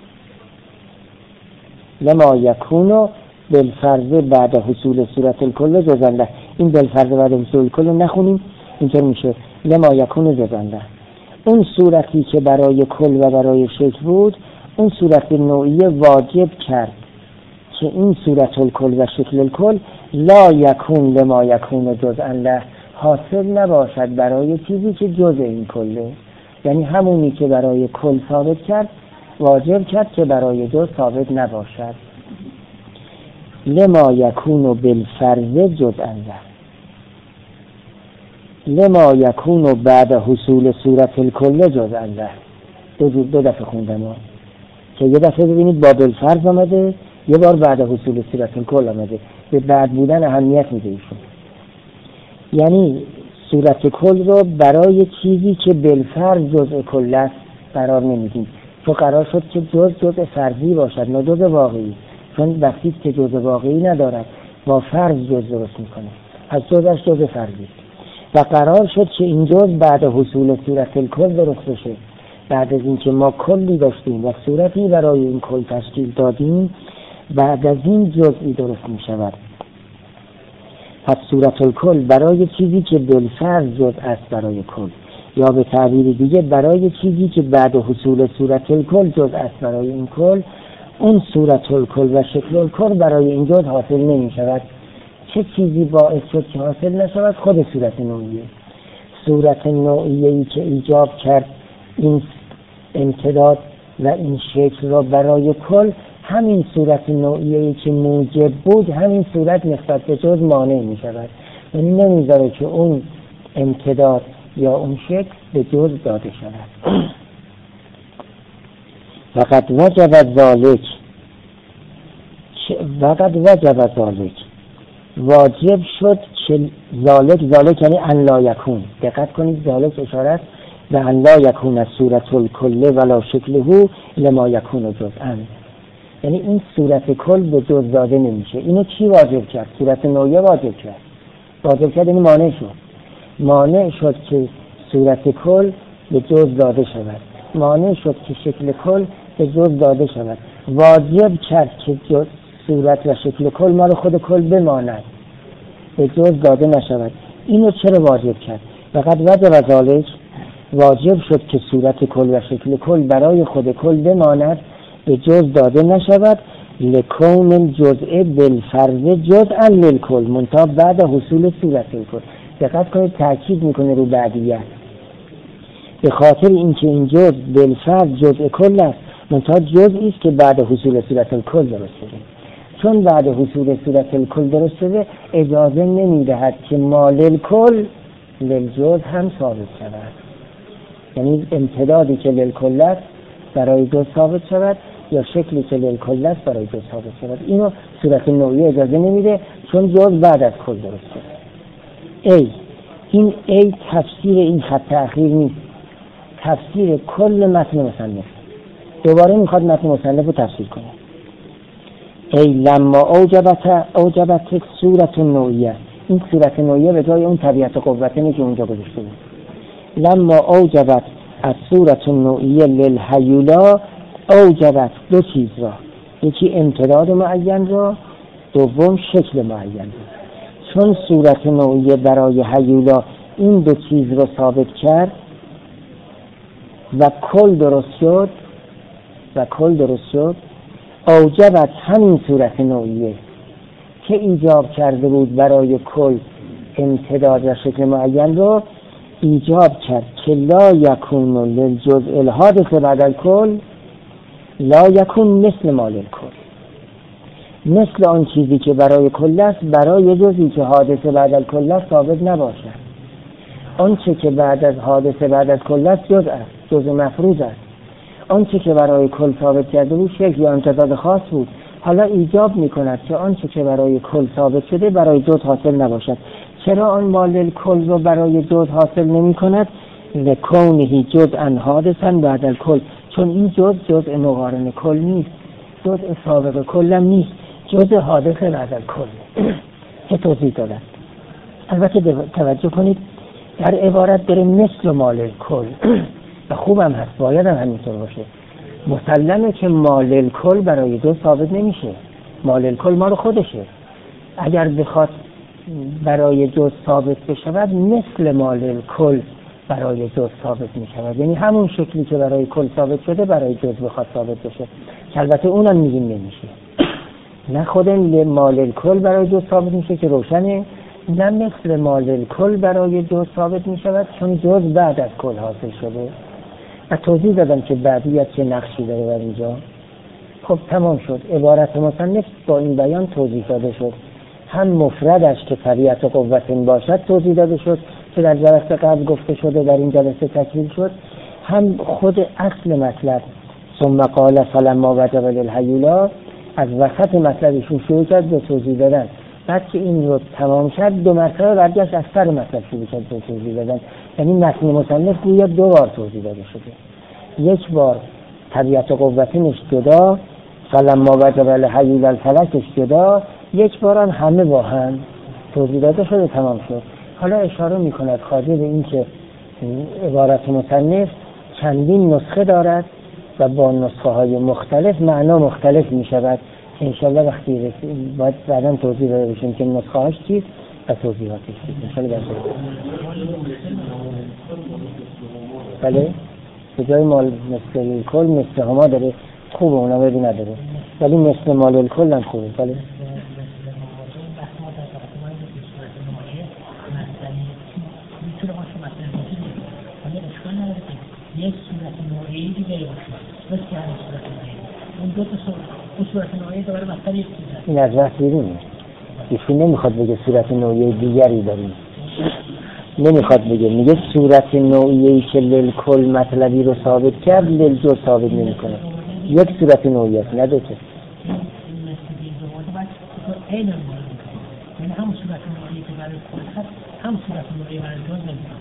Speaker 1: لما یکون بالفرض بعد حصول صورت الکل جزءا له. این بالفرض بعد حصول الکل نخونیم، اینطور میشه لما یکون جزءا له. اون صورتی که برای کل و برای شکل بود، اون صورت نوعیه واجب کرد که این صورت الکل و شکل الکل لا یکون لما یکون جزءا له، حاصل نباشد برای چیزی که جزء این کله، یعنی همونی که برای کل ثابت کرد واجب کرد که برای جزء ثابت نباشد. لما یکون بالفرض جزءا له، لما یکون بعد حصول صورت الکل جزءا له. دو, دو دفعه خوندم ها، که یه دفعه ببینید با بالفرض آمده، یه بار بعد حصول صورت الکل آمده. به بعد بودن اهمیت میده ایشون، یعنی صورت کل رو برای چیزی که بالفرض جزء کل است قرار نمیدیم، تو قرار شد که جزء جزء فرضی باشد نه جزء واقعی، چون وقتی که جزء واقعی ندارد با فرض جزء درست میکنه، از جزءش جزء فرضی، و قرار شد که این جزء بعد حصول صورت الکل درست بشه. بعد از اینکه ما کلی داشتیم و صورتی برای این کل تشکیل دادیم، بعد از این جزئی درست می شود. پس صورت الکل برای چیزی که بالفرض جزء است برای کل، یا به تعبیر دیگه برای چیزی که بعد حصول صورت الکل جزء است برای این کل، اون صورت الکل و شکل الکل برای این جزء حاصل نمی شود. چه چیزی باعث شد که حاصل نشود؟ خود صورت نوعیه. صورت نوعیه‌ای که ایجاب کرد این امتداد و این شکل را برای کل، همین صورت نوعیه‌ای که موجب بود، همین صورت نسبت به جزء مانع می شود، یعنی نمیذاره که اون امتداد یا اون شکل به جزء داده شود. وقد وجب ذالک، وقد وجب ذالک، واجب شد که ذالک، ذالک یعنی ان لا یکون، دقت کنید ذالک اشاره است و ان لا یکون صورت الکل ولا شکله لما یکون جزءا، یعنی این صورت کل به جزء داده نمیشه. اینو چی واجب کرد؟ صورت نوعیه واجب کرد. واجب کرد یعنی مانع شد، مانع شد که صورت کل به جزء داده شود، مانع شد که شکل کل به جزء داده شود. واجب کرد که صورت و شکل کل ما رو خود کل بماند، به جزء داده نشود. اینو چرا واجب کرد؟ فقط وجب ذالک، واجب شد که صورت کل و شکل کل برای خود کل بماند، به جزء داده نشود. لکون الجزء بالفرض جزءا للکل منتها بعد حصول صورت الکل. دقت کنید تاکید میکنه رو بعدیت، به خاطر اینکه این جزء بالفرض جزء کل است، منتها جزئی است که بعد حصول صورت الکل درست شده. چون بعد حصول صورت الکل درست شده، اجازه نمیدهد که مال الکل للجزء هم ثابت شود، یعنی امتدادی که للکل است برای جزء ثابت شود یا شکلی که للکل است برای جزء ثابت شود. اینو صورت نوعیه اجازه نمیده، چون جزء بعد از کل درست شده. ای این ای تفسیر این خط تأخیر نیست، تفسیر کل متن مصنف. دوباره میخواد متن مصنف رو تفسیر کنه. ای لما اوجبت اوجبت صورت نوعیه، این صورت نوعیه به جای اون طبیعت قوتنی که اونجا گذاشته بود. لما اوجبت از صورت نوعیه للحیولا، اوجبت دو چیز را، یکی امتداد معین را، دوم شکل معین را. چون صورت نوعیه برای حیولا این دو چیز را ثابت کرد و کل درست شد و کل درست شد، اوجبت همین صورت نوعیه که ایجاب کرده بود برای کل امتداد و شکل معین رو ایجاب کرد که لا یکون للجزء الحادث بعد الکل لا یکون مثل مال الکل، مثل آن چیزی که برای کل است برای جزئی که حادث بعد الکل است ثابت نباشد. آنچه که بعد از حادث بعد از کل است جزء است، جزء مفروض است. آنچه که برای کل ثابت کرده بود شکل یا امتداد خاص بود، حالا ایجاب میکند که آنچه که برای کل ثابت شده برای جزء حاصل نباشد. چرا آن مال کل رو برای جزء حاصل نمی کند؟ لکونه جزءا حادثا بعد الکل، چون این جزء جزء مقارن کل نیست، جزء سابق کل هم نیست، جزء حادث بعد الکل که توضیح دادن. البته توجه کنید در عبارت داره مثل مال کل و خوبم هست، باید هم همینطور باشه. مسلمه که مال کل برای جزء ثابت نمیشه، مال کل مال خودشه. اگر بخواد برای جزء ثابت بشود مثل مال کل برای جزء ثابت میشود، یعنی همون شکلی که برای کل ثابت شده برای جزء بخواد ثابت بشه، که البته اونم میگیم نمیشه. نه خود مال کل برای جزء ثابت میشه که روشنه، نه مثل مال کل برای جزء ثابت میشود چون جزء بعد از کل حاصل شده. و توضیح دادم که بعدیت چه نقشی داره بر اینجا. خب تمام شد. عبارت مصنف با این بیان توضیح داده شد. هم مفردش که طبیعت و قوت باشد توضیح داده شد که در جلسه قبل گفته شده، در این جلسه تکمیل شد. هم خود اصل مطلب ثم قال فلما وجب للهیولا از وسط مطلبشون شروع کرد به توضیح دادن. بعد که این رو تمام شد دو مرتبه برگشت از سر مطلب شروع کرد به توضیح دادن. یعنی متن مصنف گویا دو بار توضیح داده شده. یک بار طبیعت و قوتش جدا، فلما وجب للهیولا الفلکش جدا، یک بار هم همه با هم توضیح داده شده، تمام شد. حالا اشاره میکند خواجه به این که عبارت مصنف چندین نسخه دارد و با نسخه های مختلف معنا مختلف میشود که انشالله وقتی رسید باید بعدا توضیح داده بشیم که نسخه هاش چیست و توضیحاتش چیست. انشالله در بله به جای مال مثل کل مثل هما داره، خوبه اونا بدی نداره، ولی مثل مال کل هم خوبه. بله
Speaker 3: یک صورت نوعی دیگه باشه، بس که همین صورت نوعی اون دو تا صورت صورت نوعی دوباره مثلا یک صورت
Speaker 1: این از وقت بیرونه. ایشون نمیخواد بگه صورت نوعی دیگری داریم، نمیخواد بگه، میگه صورت نوعی که للکل مطلبی رو ثابت کرد للجزء ثابت نمیکنه. یک صورت نوعی است نه دو تا.
Speaker 3: این یعنی هم صورت نوعی که برای کل هست هم صورت نوعی برای جزء نمیکنه.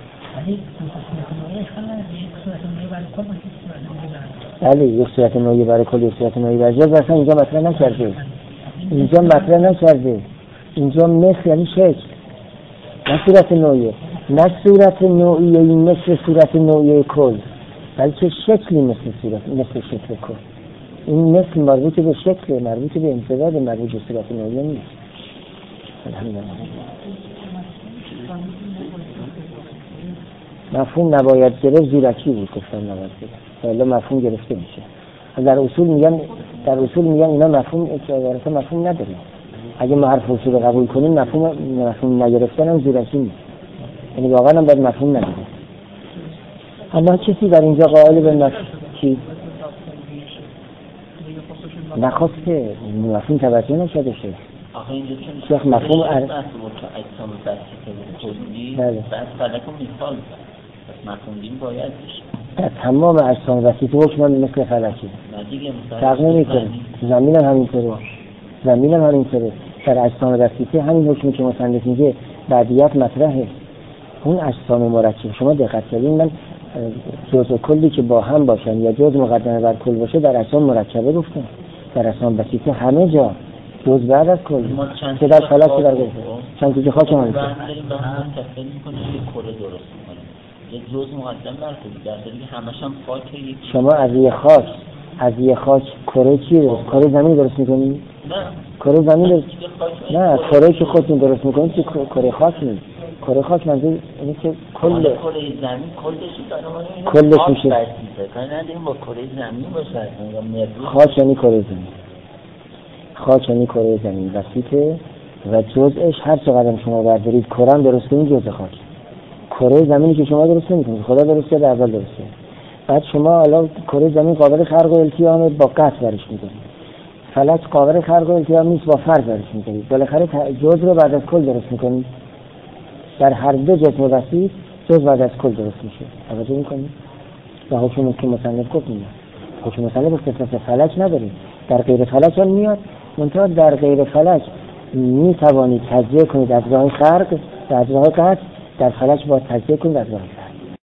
Speaker 1: بله یک صورت نوعی برای کل، یک صورت نوعی برای جزء. اصلا اینجا مطرح نکرده، اینجا مطرح نکرده. اینجا مثل یعنی شکل، نه صورت نوعی، نه صورت نوعی مثل صورت نوعی کل، بلکه شکلی مثل صورت مثل شکل کل. این مثل مربوط به شکل، مربوط به امتداد، مربوط به صورت نوعی نیست. الحمدلله. مفهوم نباید گرفت زیرکی بود، گفتم نباید گرفت، حالا مفهوم گرفته میشه. در اصول میگن در اصول میگن اینا مفهوم اصلا مفهوم نداره. اگه ما حرف اصول قبول کنیم مفهوم مفهوم نگرفتن هم زیرکی نیست، یعنی واقعا هم باید مفهوم نداره. اما کسی در اینجا قائل به مفهوم چی نخواسته مفهوم توجه نشده شه.
Speaker 2: آخه اینجا چون
Speaker 1: شیخ مفهوم ار...
Speaker 2: اصل اجسام بسیطه که توضیح بعد فلک و مثال بس مفهوم دین باید بشه
Speaker 1: در تمام اجسام بسیطه حکم مثل فلکی فرق نمیکنه. زمین هم همینطوره، زمین هم همینطوره. در اجسام بسیطه همین حکمی که مصنف میگه بعدیت مطرحه. اون اجسام مرکب شما دقت کنید، من جزء کلی که با هم باشن یا جزء مقدمه بر کل باشه در اجسام مرکبه گفتم. در اجسام بسیطه همه جا جز بعد از کل که در فلک که در گفت چند که خاک هم همیشه
Speaker 2: داریم به هم متصل میکنه یک کره درست میکنه، یک جز مقدم بر کل، در صورتی که همش هم خاک.
Speaker 1: شما از یه خاک از یه خاک کره چی درست؟ کره زمین درست میکنی؟
Speaker 2: نه
Speaker 1: کره زمین درست؟ نه کره که خودتون درست میکنید که کره خاک نیست. کره خاک منظور اینه که کل
Speaker 2: کره زمین کلش داره
Speaker 1: کلش میشه
Speaker 2: کاری نداریم با کره زمین باشه یا مرده.
Speaker 1: خاک یعنی کره زمین، خاک یعنی کره زمین وسیطه و جزءش هر چقدر شما بردارید کره هم درست کنید جزء خاک. کره زمینی که شما درست نمی‌کنید خدا درست کرده اول درست کرد. بعد شما حالا کره زمین قابل خلق و التیام با قطع برش می‌کنید. فلک قابل خلق و التیام نیست با فرض برش می‌کنید. بالاخره جزء رو بعد از کل درست می‌کنید. در هر دو جزء وسیط جزء بعد از کل درست میشه. توجه می‌کنید؟ و حکم که مصنف گفت میاد. حکم مصنف اختصاص فلک نداره. در غیر فلک هم میاد. منتها در غیر فلک می‌توانید تجزیه کنید از راه خلق، از راه قطع، در فلک با تجزیه کنید از راه